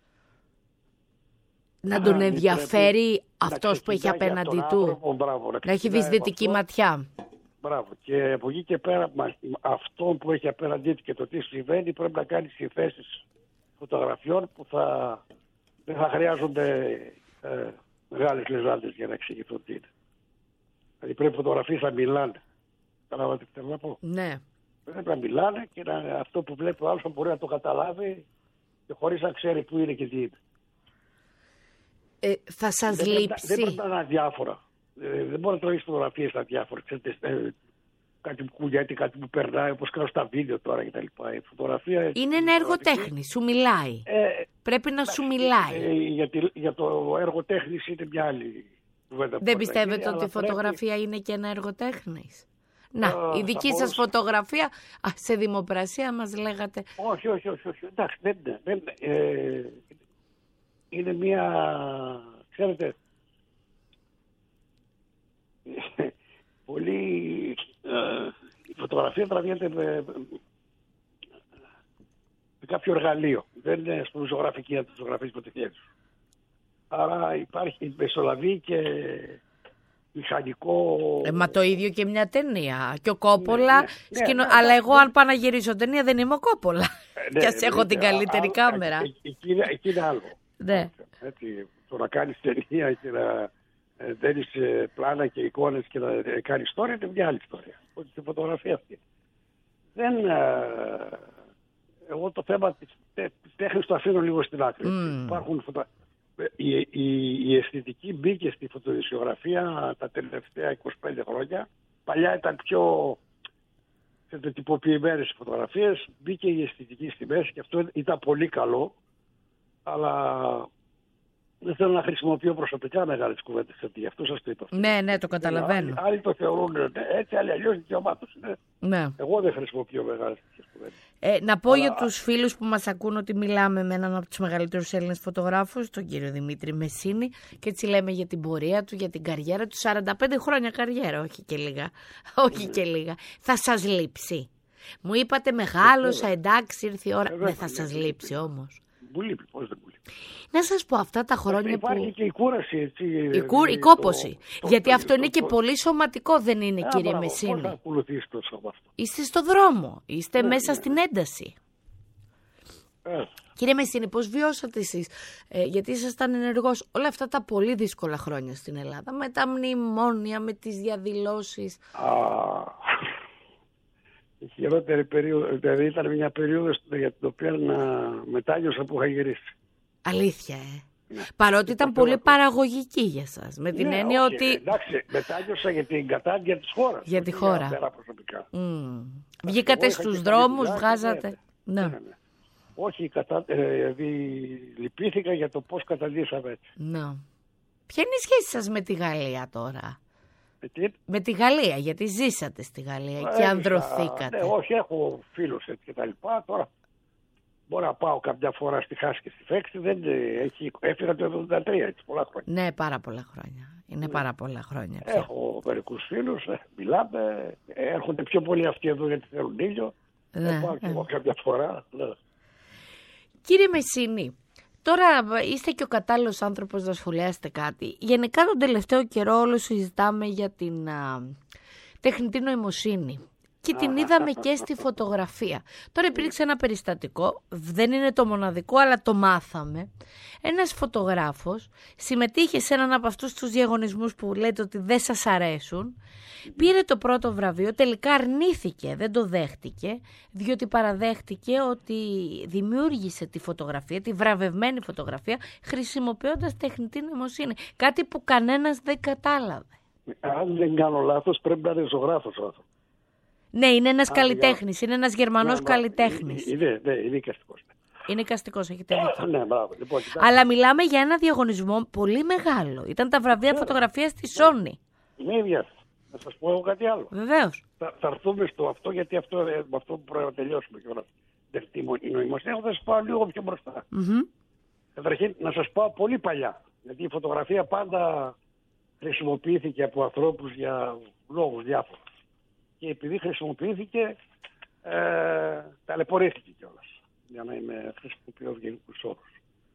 Να τον ενδιαφέρει αυτός που έχει απέναντι του. Άνθρωπο, μπράβο, να, να έχει βυσδυτική ματιά. Μπράβο. Και από εκεί και πέρα, αυτό που έχει απέναντί του και το τι συμβαίνει, πρέπει να κάνει συνθέσεις φωτογραφιών που θα, δεν θα χρειάζονται ε, μεγάλες λεζάντες για να εξηγηθούν τι είναι. Δηλαδή πρέπει οι φωτογραφίες να μιλάνε. Καταλάβατε τι θέλω να πω? Ναι. Πρέπει να μιλάνε και να, αυτό που βλέπει ο άλλος να μπορεί να το καταλάβει και χωρίς να ξέρει πού είναι και τι είναι. Ε, θα σας δεν λείψει. Δεν πρέπει να είναι αδιάφορα. Ε, δεν μπορεί να τρώνει φωτογραφίες αδιάφορα. Ξέρετε, ε, κάτι που κουνιέται, κάτι που περνάει, όπως κάνω στα βίντεο τώρα κτλ. Η φωτογραφία είναι ένα έργο τέχνης, σου μιλάει. Ε, πρέπει να σου μιλάει. Ε, για, τη, για το έργο τέχνης είναι μια άλλη κουβέντα. Δεν πιστεύετε ότι η φωτογραφία πρέπει... είναι και ένα έργο τέχνης? Να, Α, η δική σας μπορούσα... φωτογραφία α, σε δημοπρασία μας λέγατε. Όχι, όχι, όχι. όχι. Εντάξει, δεν είναι. Δεν, ε, είναι μια, ξέρετε, πολύ... Ε, η φωτογραφία τραβιέται με, με κάποιο εργαλείο. Δεν είναι στο ζωγραφική να το ζωγραφίσει με το χέρι σου. Άρα υπάρχει μεσολαβή και μηχανικό... Ε, μα το ίδιο και μια ταινία. Και ο Κόπολα, ναι, ναι, σκηνο... ναι, ναι, αλλά ναι, εγώ ναι. αν πάω να γυρίσω ταινία δεν είμαι ο Κόπολα. Ναι, κι ας ναι, έχω ναι, την ναι, καλύτερη α, κάμερα. Α, εκεί, είναι, εκεί είναι άλλο. Ναι. Έτσι, το να κάνεις ταινία και να ε, δένεις πλάνα και εικόνες και να ε, κάνεις ιστορία είναι μια άλλη ιστορία. Όχι στη φωτογραφία αυτή. Δεν... Ε, εγώ το θέμα της, της τέχνης το αφήνω λίγο στην άκρη. Mm. Υπάρχουν φωτα... η, η, η αισθητική μπήκε στη φωτοδησιογραφία τα τελευταία είκοσι πέντε χρόνια. Παλιά ήταν πιο τυποποιημένες οι φωτογραφίες. Μπήκε η αισθητική στη μέση και αυτό ήταν πολύ καλό. Αλλά δεν θέλω να χρησιμοποιώ προσωπικά μεγάλες κουβέντες. Γι' αυτό σας το είπα. Ναι, ναι, το καταλαβαίνω. Άλλοι, άλλοι το θεωρούν έτσι, άλλοι αλλιώς δικαιωμά τους. Ναι. Εγώ δεν χρησιμοποιώ μεγάλες κουβέντες. Ε, να πω Αλλά... για τους φίλους που μας ακούν ότι μιλάμε με έναν από τους μεγαλύτερους Έλληνες φωτογράφους, τον κύριο Δημήτρη Μεσίνη, και έτσι λέμε για την πορεία του, για την καριέρα του. σαράντα πέντε χρόνια καριέρα, όχι και λίγα. όχι και λίγα. Θα σας λείψει? Μου είπατε μεγάλωσα, εντάξει, ήρθε η ώρα. Δεν θα σας λείψει όμως? Μου λείπει, πώς δεν μου λείπει. Να σας πω, αυτά τα χρόνια υπάρχει που... Υπάρχει και η κούραση, έτσι. Η, κου... η κόπωση. Το... Γιατί το... αυτό το... είναι και το... πολύ σωματικό, δεν είναι, Α, κύριε μπράβο, Μεσίνη? Πώς θα ακολουθείς το σώμα αυτό? Είστε στο δρόμο, είστε ναι, μέσα ναι. στην ένταση. Ε. Κύριε Μεσίνη, πώς βιώσατε εσείς, ε, γιατί ήσασταν ενεργός όλα αυτά τα πολύ δύσκολα χρόνια στην Ελλάδα, με τα μνημόνια, με τις διαδηλώσεις? Α, η χειρότερη περίοδο, δηλαδή ήταν μια περίοδος για την οποία να μετάνιωσα που είχα γυρίσει. Αλήθεια, ε. Ναι. Παρότι ήταν πολύ αυτό. Παραγωγική για σας, με την ναι, έννοια όχι, ότι... Εντάξει, μετάνιωσα για την κατάδια της χώρας. Για τη χώρα. Mm. Βγήκατε στους δρόμους, βγάζατε... Ναι. Ναι, ναι. Όχι, κατα... ε, δι... λυπήθηκα για το πώς καταντήσαμε έτσι. Ναι. Ποια είναι η σχέση σας με τη Γαλλία τώρα? Με, τι? με τη Γαλλία, γιατί ζήσατε στη Γαλλία ε, και ανδρωθήκατε. Ναι, όχι, έχω φίλους έτσι και τα λοιπά. Τώρα μπορώ να πάω κάποια φορά στη Χάση και στη Φέξη. Δεν έχει, έφυγα το εβδομήντα τρία, έτσι, πολλά χρόνια. Ναι, πάρα πολλά χρόνια. Είναι ναι. πάρα πολλά χρόνια πια. Έχω μερικούς φίλους, μιλάμε, έρχονται πιο πολλοί αυτοί εδώ γιατί θέλουν ήλιο. Ναι, πάω και εγώ κάποια φορά. Ναι. Κύριε Μεσίνη, τώρα είστε και ο κατάλληλος άνθρωπος να σχολιάσετε κάτι. Γενικά τον τελευταίο καιρό όλο συζητάμε για την α, τεχνητή νοημοσύνη. και την είδαμε και στη φωτογραφία. Τώρα υπήρξε ένα περιστατικό, δεν είναι το μοναδικό, αλλά το μάθαμε. Ένας φωτογράφος συμμετείχε σε έναν από αυτούς τους διαγωνισμούς που λέτε ότι δεν σας αρέσουν. Πήρε το πρώτο βραβείο, τελικά αρνήθηκε, δεν το δέχτηκε, διότι παραδέχτηκε ότι δημιούργησε τη φωτογραφία, τη βραβευμένη φωτογραφία, χρησιμοποιώντας τεχνητή νοημοσύνη. Κάτι που κανένας δεν κατάλαβε. Αν δεν κάνω λάθος, πρέπει να είναι ζωγράφος ο άνθρωπος. Ναι, είναι ένας καλλιτέχνης, είναι ένας Γερμανός ναι, καλλιτέχνης. Είναι, ναι, είναι εικαστικός. Είναι εικαστικός, έχετε δίκιο. Ναι, μπράβο. Λοιπόν, αλλά μιλάμε για ένα διαγωνισμό πολύ μεγάλο. Ήταν τα βραβεία ναι, φωτογραφίας της Sony. Ναι, ίδια. Να σας πω εγώ κάτι άλλο. Βεβαίως. Θα, θα έρθουμε στο αυτό, γιατί αυτό, με αυτό που πρέπει να τελειώσουμε κιόλας. Η νοημοσύνη, θα σας πάω λίγο πιο μπροστά. Mm-hmm. Καταρχήν, να σας πάω πολύ παλιά. Γιατί η φωτογραφία πάντα χρησιμοποιήθηκε από ανθρώπους για λόγους διάφορους. Και επειδή χρησιμοποιήθηκε, ε, ταλαιπωρήθηκε κιόλας. Για να είμαι χρησιμοποιώ ευγενικούς όρους.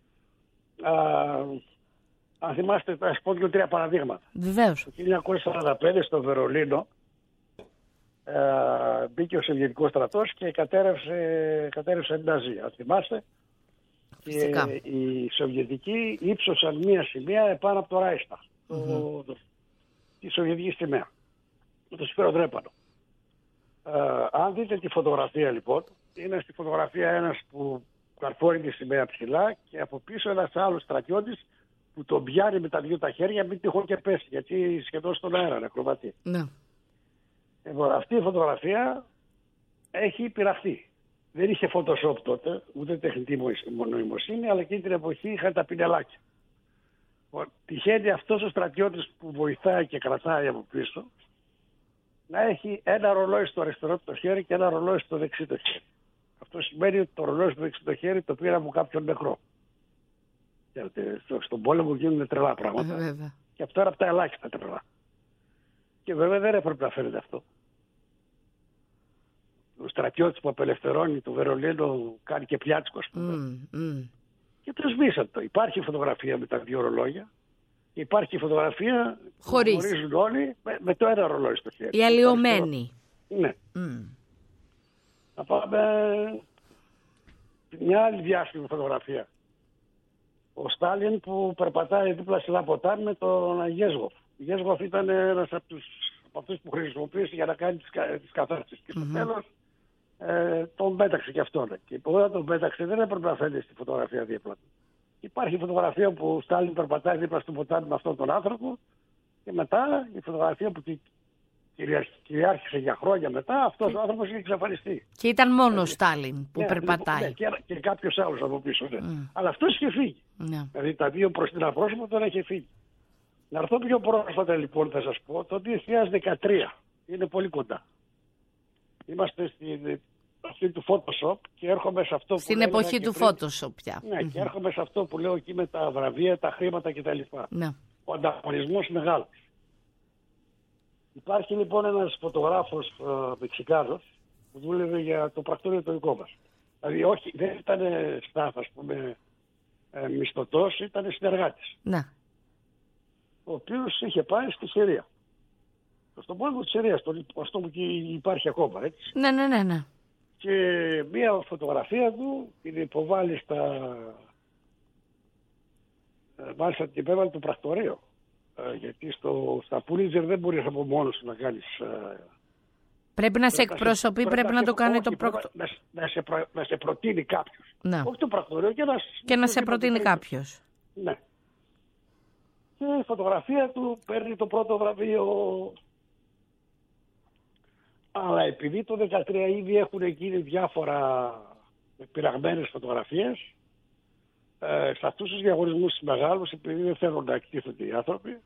Αν θυμάστε, θα σας πω δύο-τρία παραδείγματα. Βεβαίως. Το χίλια εννιακόσια σαράντα πέντε στο Βερολίνο ε, μπήκε ο Σοβιετικός στρατός και κατέρευσε, κατέρευσε την Ναζί. Αν θυμάστε, φυσικά. Και οι Σοβιετικοί ύψωσαν μία σημαία επάνω από το Ράιστα. Mm-hmm. Το, τη Σοβιετική σημαία. Με το σφαιροδρέπανο. Ε, αν δείτε τη φωτογραφία λοιπόν, είναι στη φωτογραφία ένας που καρφώνει τη σημαία ψηλά και από πίσω ένας άλλος στρατιώτης που τον πιάνει με τα δυο τα χέρια, μην τυχόν και πέσει, γιατί σχεδόν στον αέρα είναι ακροβατή. Ναι. Λοιπόν, αυτή η φωτογραφία έχει πειραχθεί. Δεν είχε Photoshop τότε, ούτε τεχνητή νοημοσύνη, αλλά εκείνη την εποχή είχαν τα πινελάκια. Λοιπόν, τυχαίνει αυτός ο στρατιώτης που βοηθάει και κρατάει από πίσω να έχει ένα ρολόι στο αριστερό το χέρι και ένα ρολόι στο δεξί το χέρι. Αυτό σημαίνει ότι το ρολόι στο δεξί το χέρι το πήρα από κάποιον νεκρό. Γιατί στον πόλεμο γίνονται τρελά πράγματα. Βέβαια. Και αυτό είναι από τα ελάχιστα τρελά. Και βέβαια δεν έπρεπε να φαίνεται αυτό. Ο στρατιώτης που απελευθερώνει το Βερολίνο κάνει και πιάτσικο, ας πούμε. Mm, mm. Και το σβήσαν το. Υπάρχει φωτογραφία με τα δύο ρολόγια. Και υπάρχει φωτογραφία χωρίς. Που γνωρίζουν όλοι με, με το ένα ρολόι στο χέρι. Η αλλοιωμένη. Ναι. Mm. Θα πάμε μια άλλη διάσημη φωτογραφία. Ο Στάλιν που περπατάει δίπλα σε ένα ποτάμι με τον Γέσγοφ. Ο Γέσγοφ ήταν ένας από, τους, από αυτούς που χρησιμοποίησε για να κάνει τις, τις καθάρσεις. Και στο mm-hmm. τέλος ε, τον πέταξε και αυτόν. Και όταν τον πέταξε δεν έπρεπε να φαίνεται στη φωτογραφία δίπλα του. Υπάρχει φωτογραφία που ο Στάλιν περπατάει δίπλα στο ποτάμι με αυτόν τον άνθρωπο και μετά η φωτογραφία που κυριάρχησε για χρόνια μετά, αυτός ο άνθρωπος είχε εξαφανιστεί. Και ήταν μόνο ο Στάλιν που ναι, περπατάει. Ναι, και, και κάποιος άλλος από πίσω. Ναι. Mm. Αλλά αυτός είχε φύγει. Ναι. Δηλαδή τα δύο προς την απρόσωπο τώρα είχε φύγει. Να έρθω πιο πρόσφατα λοιπόν θα σας πω, το δύο χιλιάδες δεκατρία. Είναι πολύ κοντά. Είμαστε στην αυτή του Photoshop και έρχομαι σε αυτό που στην εποχή του πριν. Photoshop πια. Ναι, mm-hmm. και έρχομαι σε αυτό που λέω εκεί με τα βραβεία, τα χρήματα κτλ. Ναι. Ο ανταγωνισμός μεγάλος. Υπάρχει λοιπόν ένας φωτογράφος ε, Μεξικάνος που δούλευε για το πρακτορείο το δικό μας. Δηλαδή όχι, δεν ήταν staff, ας πούμε, ε, μισθωτός, ήταν συνεργάτης. Ναι. Ο οποίος είχε πάει στη Συρία. Στον πόλεμο της Συρίας, αυτό που υπάρχει ακόμα, έτσι. Ναι, ναι, ναι, ναι. Και μία φωτογραφία του την υποβάλλει στα... Ε, μάλιστα την υπέβαλε το πρακτορείο. Ε, γιατί στο, στα Πούλιτζερ δεν μπορείς από μόνος να κάνεις... Ε, πρέπει να σε εκπροσωπεί, πρέπει, πρέπει να, να το κάνει όχι, το πρακτορείο. Να, να, σε προ, να σε προτείνει κάποιος. Ναι. Όχι το πρακτορείο και να, και να σε προτείνει κάποιος. Ναι. Και η φωτογραφία του παίρνει το πρώτο βραβείο. Αλλά επειδή το δεκατρία ήδη έχουν γίνει διάφορα πειραγμένες φωτογραφίες, ε, σε αυτούς τους διαγωνισμούς τους μεγάλους, επειδή δεν θέλουν να εκτίθονται οι άνθρωποι,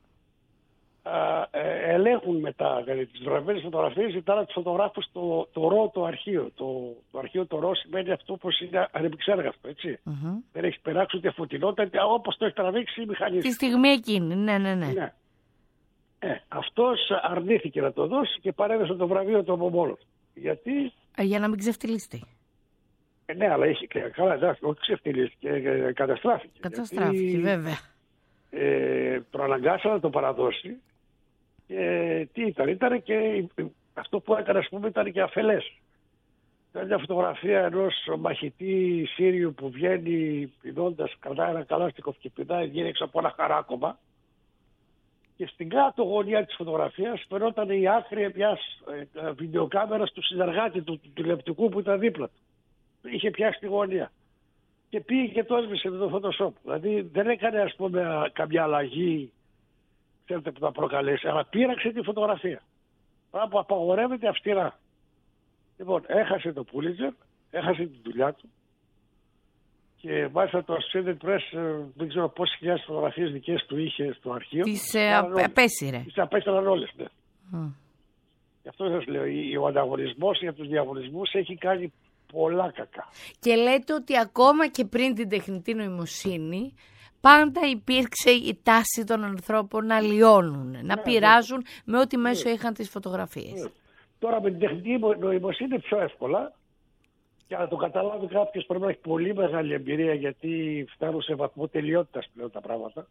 ε, ελέγχουν μετά δηλαδή, τις βραβευμένες φωτογραφίες, ζητάνε τους φωτογράφους το, το ρο, το αρχείο. Το, το αρχείο το ρο σημαίνει αυτό πως είναι ανεπιξέργαστο, έτσι. Mm-hmm. Δεν έχει περάξει ούτε φωτεινότητα, όπως το έχει τραβήξει η μηχανή. Τη στιγμή εκείνη, ναι, ναι, ναι. ναι. Ε, αυτός αρνήθηκε να το δώσει και παρέδωσε το βραβείο του από μόνος. Γιατί... Ε, για να μην ξεφτυλιστεί. Ε, ναι, αλλά είχε καλά, εντάξει, όχι ξεφτυλίστηκε, ε, καταστράφηκε. Καταστράφηκε, γιατί, βέβαια. Ε, προαναγκάσα να το παραδώσει. Και τι ήταν, ήταν και αυτό που έκανε, ας πούμε, ήταν και αφελές. Ήταν μια φωτογραφία ενός μαχητή Σύριου που βγαίνει πηδώντας, κρατάει ένα καλάστικο και πηδάει, βγαίνει έξω από ένα χαράκωμα. Και στην κάτω γωνία της φωτογραφίας φαινόταν η άκρη μιας ε, βιντεοκάμερας του συνεργάτη του, του τηλεοπτικού που ήταν δίπλα του. Είχε πιάσει τη γωνία. Και πήγε και το έσβησε με το Photoshop. Δηλαδή δεν έκανε, ας πούμε, καμιά αλλαγή, ξέρετε, που θα προκαλέσει, αλλά πήραξε τη φωτογραφία. Πράγμα που απαγορεύεται αυστηρά. Λοιπόν, έχασε το Pulitzer, έχασε τη δουλειά του και μάλιστα το Associated Press, δεν ξέρω πόσες χιλιάδες φωτογραφίες δικές του είχε στο αρχείο. Τις ε, απέσυρε. Τις απέσυραν όλες, ναι. Mm. Γι' αυτό σας λέω, ο ανταγωνισμός για τους διαγωνισμούς έχει κάνει πολλά κακά. Και λέτε ότι ακόμα και πριν την τεχνητή νοημοσύνη, πάντα υπήρξε η τάση των ανθρώπων να λιώνουν, να ναι, πειράζουν ναι. με ό,τι μέσο ναι. είχαν τις φωτογραφίες. Ναι. Τώρα με την τεχνητή νοημοσύνη είναι πιο εύκολα. Για να το καταλάβει κάποιος πρέπει να έχει πολύ μεγάλη εμπειρία, γιατί φτάνουν σε βαθμό τελειότητας πλέον τα πράγματα.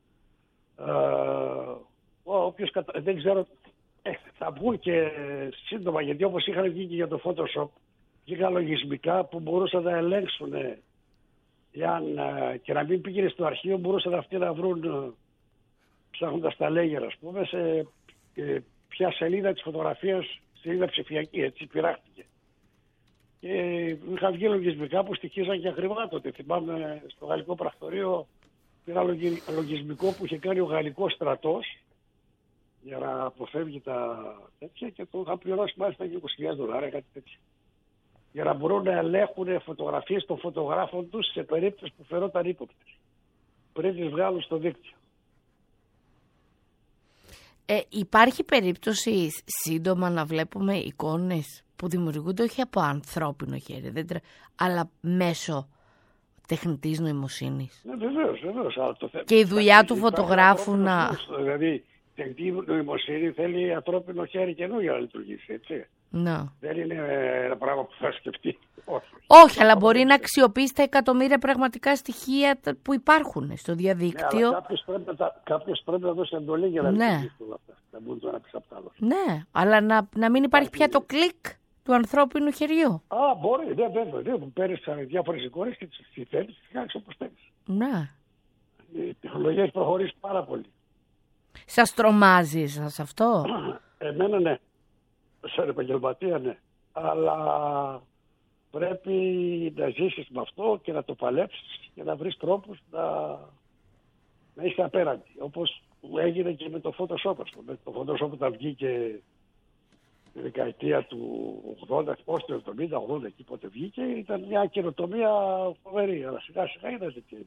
Ε, όποιος κατα... δεν ξέρω, ε, θα βγουν και σύντομα, γιατί όπως είχαν βγει και για το Photoshop, βγήκαν λογισμικά που μπορούσαν να ελέγξουν εάν, και να μην πήγαινε στο αρχείο, μπορούσαν αυτοί να βρουν, ψάχνοντας τα λέγερα, ας πούμε, σε ε, ποια σελίδα της φωτογραφίας, σελίδα ψηφιακή, έτσι πειράχτηκε. Και είχαν βγει λογισμικά που στοιχίζαν και ακριβά τότε. Θυμάμαι στο γαλλικό πρακτορείο πήρα λογισμικό που είχε κάνει ο γαλλικός στρατός για να αποφεύγει τα τέτοια και το είχαν πληρώσει μάλιστα και είκοσι χιλιάδες δολάρια, κάτι τέτοιο. Για να μπορούν να ελέγχουν φωτογραφίες των φωτογράφων τους σε περίπτωση που φαινόταν ύποπτες, πριν τις βγάλουν στο δίκτυο. Ε, υπάρχει περίπτωση σύντομα να βλέπουμε εικόνες που δημιουργούνται όχι από ανθρώπινο χέρι, δεν τρα... αλλά μέσω τεχνητής νοημοσύνης. Ναι, βεβαίως, βεβαίως. Το θε... Και η δουλειά του φωτογράφου να... Δηλαδή, η τεχνητή νοημοσύνη θέλει ανθρώπινο χέρι καινούργιο για να λειτουργήσει, έτσι. No. Δεν είναι ένα πράγμα που θα σκεφτεί. Όχι, όχι αλλά μπορεί να αξιοποιήσει τα εκατομμύρια πραγματικά στοιχεία που υπάρχουν στο διαδίκτυο. Ναι, αλλά κάποιος πρέπει, να, κάποιος πρέπει να δώσει εντολή για να ναι. λειτουργήσει όλα αυτά. Να μπορεί το ένα πίσω από το άλλο. Ναι, αλλά να, να μην υπάρχει πια το κλικ του ανθρώπινου χεριού. Α, μπορεί, ναι, βέβαια. Ναι, που παίρνεις διάφορες εικόνες και τις θέλεις, τις κάνεις όπως θέλεις. Ναι. Η τεχνολογία έχει προχωρήσει πάρα πολύ. Σας τρομάζει εσάς αυτό? Εμένα ναι. Σαν επαγγελματία ναι. Αλλά πρέπει να ζήσεις με αυτό και να το παλέψεις και να βρεις τρόπους να, να είσαι απέναντι. Όπως έγινε και με το Photoshop. Με το Photoshop όταν βγήκε τη δεκαετία του ογδόντα, ως το εβδομήντα ογδόντα εκεί πότε βγήκε, ήταν μια καινοτομία φοβερή. Αλλά σιγά σιγά είδατε τι είναι.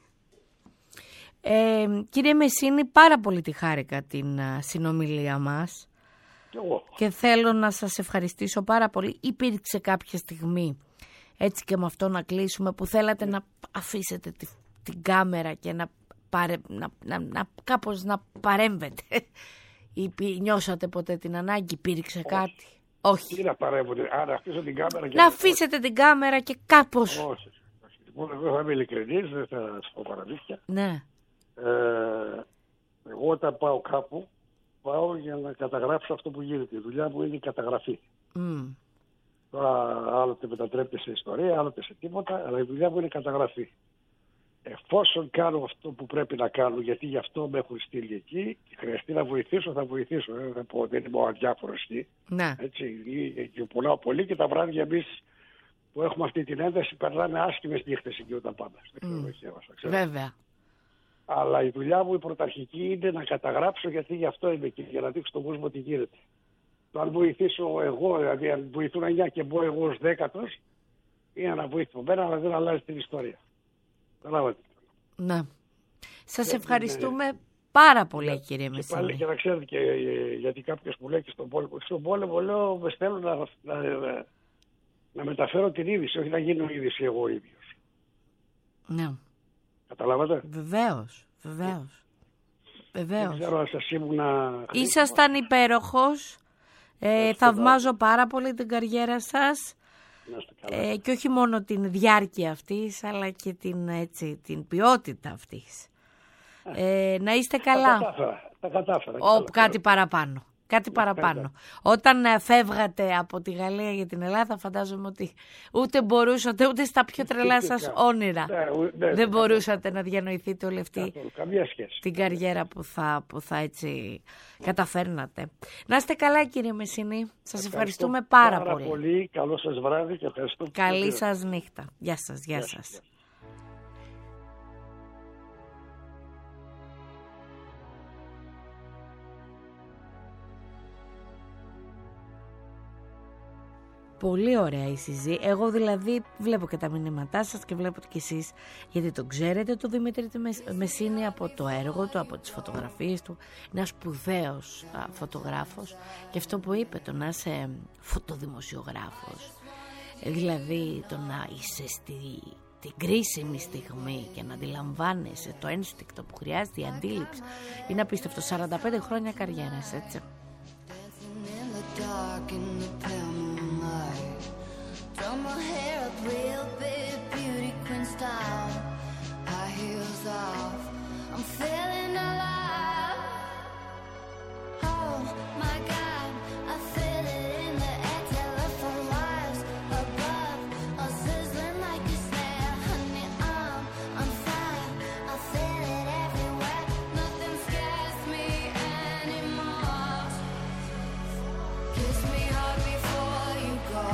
Ε, κύριε Μεσίνη, πάρα πολύ τη χάρηκα την uh, συνομιλία μας και, εγώ. και θέλω να σας ευχαριστήσω πάρα πολύ. Υπήρξε κάποια στιγμή, έτσι και με αυτό να κλείσουμε, που θέλατε yeah. να αφήσετε τη, την κάμερα και να, παρε, να, να, να κάπως να παρέμβετε? Ή νιώσατε ποτέ την ανάγκη, υπήρξε Όχι. κάτι? Όχι. Τι να παρέμβετε, α, να αφήσω την κάμερα και να αφήσετε την κάμερα και κάπως. Όχι. Λοιπόν, εγώ θα είμαι ειλικρινής, δεν θα σας πω παραμύθια. Ναι. Ε, εγώ όταν πάω κάπου, πάω για να καταγράψω αυτό που γίνεται. Η δουλειά μου είναι η καταγραφή. Mm. Τώρα άλλοτε μετατρέπεται σε ιστορία, άλλοτε σε τίποτα, αλλά η δουλειά μου είναι η καταγραφή. Εφόσον κάνω αυτό που πρέπει να κάνω, γιατί γι' αυτό με έχουν στείλει εκεί και χρειαστεί να βοηθήσω, θα βοηθήσω. Ε, θα πω, δεν είμαι ο αδιάφορος εκεί. Ναι. Έτσι, και πονάω πολύ και τα βράδια εμείς που έχουμε αυτή την ένταση περνάμε άσχημες νύχτες εκεί όταν πάμε. Mm. Βέβαια. Αλλά η δουλειά μου η πρωταρχική είναι να καταγράψω, γιατί γι' αυτό είμαι εκεί, για να δείξω στον κόσμο τι γίνεται. Το αν βοηθήσω εγώ, δηλαδή αν βοηθούν εννιά και μπω εγώ ως δέκατος, είναι ένα βοήθημα μένα, αλλά δεν αλλάζει την ιστορία. Καταλάβατε. Ναι. Σας δεν ευχαριστούμε είναι... πάρα πολύ, για, κύριε Μεσίνη. Και πάλι και να ξέρετε, και, γιατί κάποιος μου λέει και στον πόλεμο, στον πόλεμο λέω με στέλνουν να, να, να, να μεταφέρω την είδηση, όχι να γίνω είδηση εγώ ίδιος. Ναι. Καταλάβατε. Βεβαίως, βεβαίως. Βεβαίως. Δεν ξέρω αν σας ήμουνα... Ήσασταν υπέροχος. Ε, θαυμάζω πάρα πολύ την καριέρα σας. Ε, και όχι μόνο την διάρκεια αυτής, αλλά και την, έτσι, την ποιότητα αυτής. Ε, να είστε καλά. Τα κατάφερα. Τα κατάφερα. Ο, κάτι παραπάνω. κάτι παραπάνω. Όταν ε, φεύγατε από τη Γαλλία για την Ελλάδα, φαντάζομαι ότι ούτε μπορούσατε, ούτε στα πιο τρελά σας όνειρα Ναι, ναι, δεν ναι, μπορούσατε να διανοηθείτε όλη αυτή καθόλου, καμία σχέση. την καριέρα που θα, που θα έτσι καταφέρνατε. Να είστε καλά, κύριε Μεσσηνή. Σας ευχαριστούμε πάρα, πάρα πολύ. πολύ. Καλό σας βράδυ και ευχαριστώ. Καλή σας νύχτα. Γεια σας, γεια Γεια σας. σας. Πολύ ωραία η συζήτηση. Εγώ δηλαδή βλέπω και τα μηνύματά σας και βλέπω και εσείς, γιατί τον ξέρετε το Δημήτρη Μεσσηνή από το έργο του, από τις φωτογραφίες του. Είναι ένας σπουδαίος α, φωτογράφος, και αυτό που είπε, το να είσαι φωτοδημοσιογράφος, ε, δηλαδή το να είσαι στη, την κρίσιμη στιγμή και να αντιλαμβάνεσαι το ένστικτο που χρειάζεται, η αντίληψη, είναι απίστευτο. σαράντα πέντε χρόνια καριέρας, έτσι. Throw my hair up real big, beauty queen style. High heels off, I'm feeling alive. Oh my God, I feel it in the air. Telephone wires above, all sizzling like a snare. Honey, I'm on fire, I feel it everywhere. Nothing scares me anymore. Kiss me hard before you go.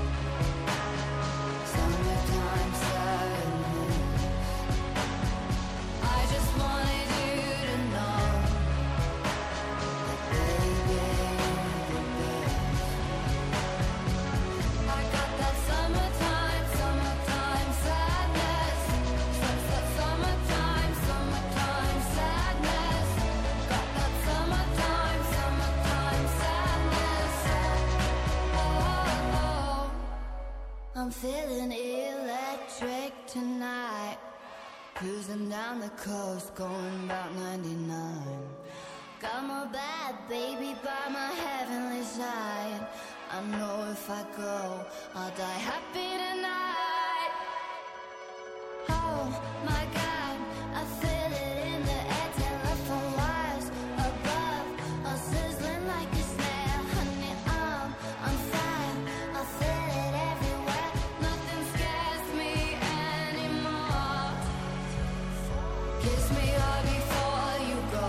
I'm feeling electric tonight. Cruising down the coast, going about ninety-nine. Got my bad baby by my heavenly side. I know if I go, I'll die happy tonight. Oh my God, I feel it in the air. Telephone wires above, all sizzling like a snare. Honey, I'm on fire, I feel it everywhere. Nothing scares me anymore. Kiss me hard before you go.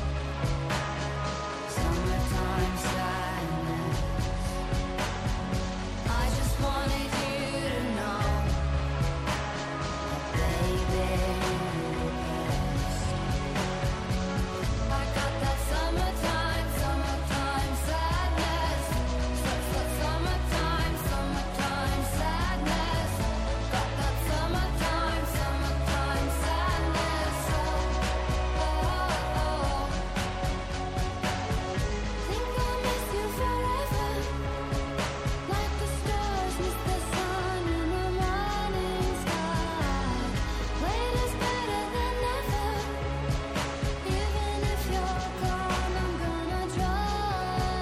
Summertime sadness. I just wanted you to know that baby, you're the best. I got that summertime, summertime sadness. Su- su- Summertime, summertime sadness. Got that summertime, summertime sadness. Oh, oh, oh. Think I'll miss you forever. Like the stars miss the sun in the morning sky. Wait is better than never. Even if you're gone, I'm gonna try.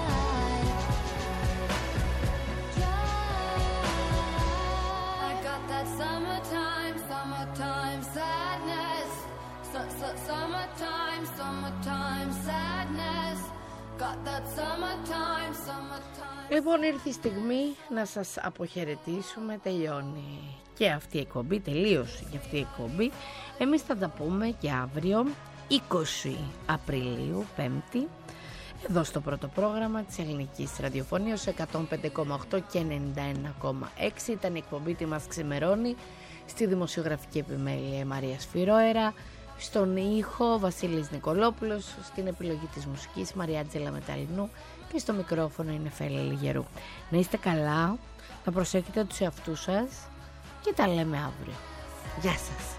Try. I got that summertime, summertime sadness. Su- su- Summertime, summertime sadness. Got that summertime, summertime. Λοιπόν, ήρθε η στιγμή να σας αποχαιρετήσουμε. Τελειώνει και αυτή η εκπομπή, τελείωσε και αυτή η εκπομπή. Εμείς θα τα πούμε και αύριο, είκοσι Απριλίου, Πέμπτη, εδώ στο πρώτο πρόγραμμα της Ελληνικής Ραδιοφωνίας, εκατόν πέντε κόμμα οκτώ και ενενήντα ένα κόμμα έξι. Ήταν η εκπομπή «Τι μας ξημερώνει», στη δημοσιογραφική επιμέλεια Μαρία Σφυρόερα, στον ήχο Βασίλης Νικολόπουλος, στην επιλογή της μουσικής Μαριάτζελα Μεταλλινού και στο μικρόφωνο είναι Φέλη Λιγερού. Να είστε καλά, να προσέχετε τους εαυτούς σας και τα λέμε αύριο. Γεια σας.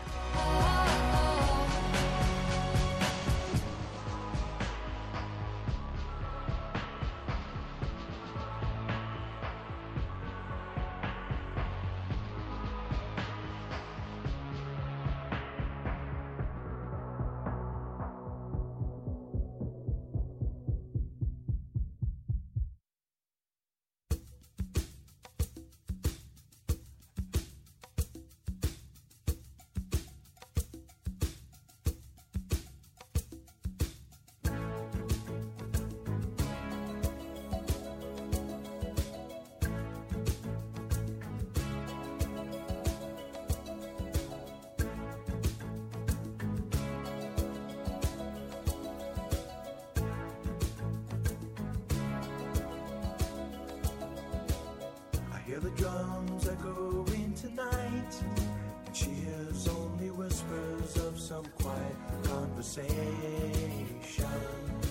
hear the drums echoing tonight, and she hears only whispers of some quiet conversation.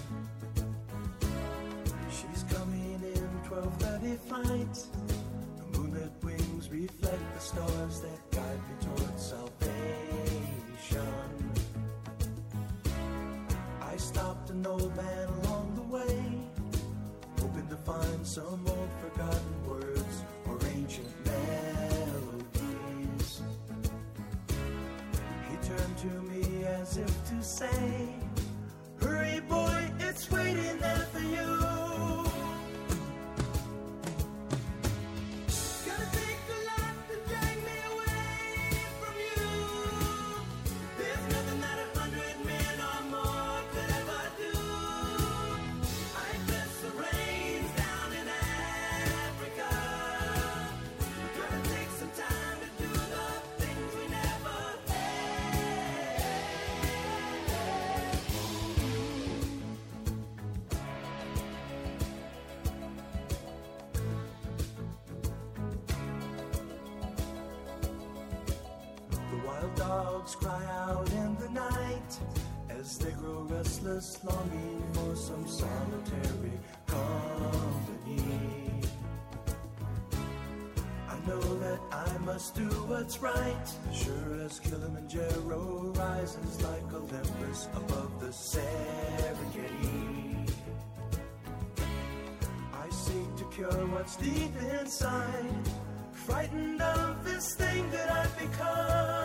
She's coming in twelve thirty flight. The moonlit wings reflect the stars that guide me towards salvation. I stopped an old man along the way, hoping to find some old forgotten words or ancient melodies. He turned to me as if to say, hurry boy, it's waiting there for you. Gonna take a lot to drag me away from you. There's nothing that a hundred men or more could ever do. I bless the rains down in Africa. We're gonna take some time to do the things we never had. The wild dogs cry out in the night as they grow restless, longing for some solitary company. I know that I must do what's right, sure as Kilimanjaro rises like Olympus above the Serengeti. I seek to cure what's deep inside, frightened of this thing that I've become.